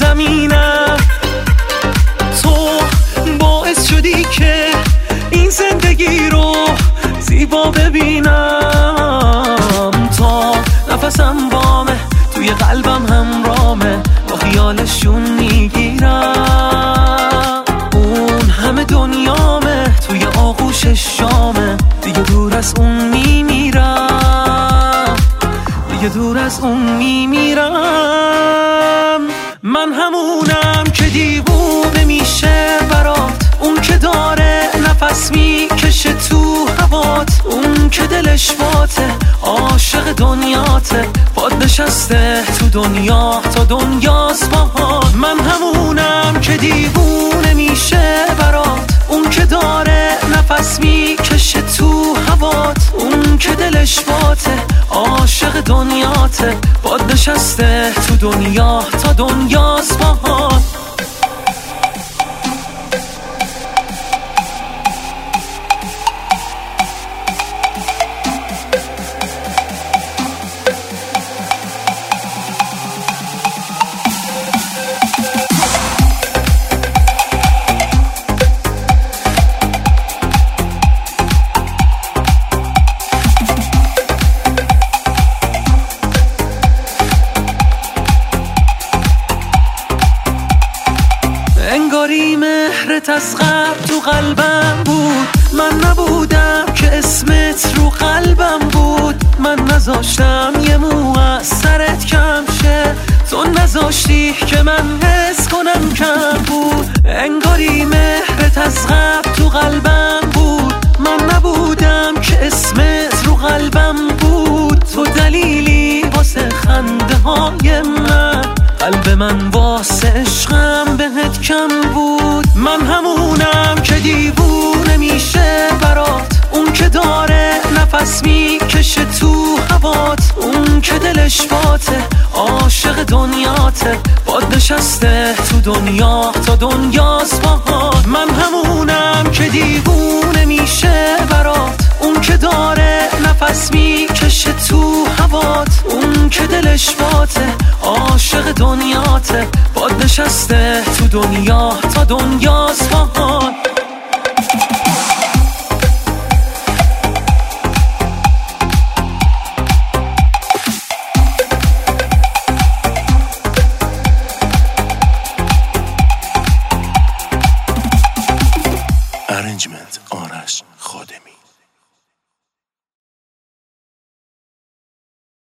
زمینم. تو باعث شدی که این زندگی رو زیبا ببینم. تا نفسم بامه، توی قلبم همرامه، با خیالشون میگیرم. اون همه دنیامه، توی آغوش شامه، دیگه دور از اون میمیرم، دیگه دور از اون میمیرم. من همونم که دیوونه میشه برات، اون که داره نفس میکشه تو هوات، اون که دلش باته عاشق دنیاته، باد نشسته تو دنیا تا دنیاست باهات. من همونم که دیوونه میشه برات، اون که داره نفس میکشه تو هوات، اون که دلش باته عاشق دنیاته، باد نشسته تو دنیا تا دنیاست باهات. انگاری مهرت از قبل تو قلبم بود، من نبودم که اسمت رو قلبم بود. من نذاشتم یه مو از سرت کم شه، تو نذاشتی که من حس کنم کم بود. انگاری مهرت از قبل تو قلبم بود، من نبودم که اسمت رو قلبم بود. تو دلیلی واسه خنده های من، قلب من واسه عشقم بهت کم بود. من همونم که دیوونه میشه برات، اون که داره نفس میکشه تو هوات، اون که دلش باته عاشق دنیاته، باد نشسته تو دنیا تا دنیاست باهات. من همونم که دیوونه میشه برات، اون که داره نفس میکشه تو هوات، اون که دلش باته عاشق دنیاته، باد نشسته تو دنیا تا دنیاست باهات. Arrangement آرش خادمی.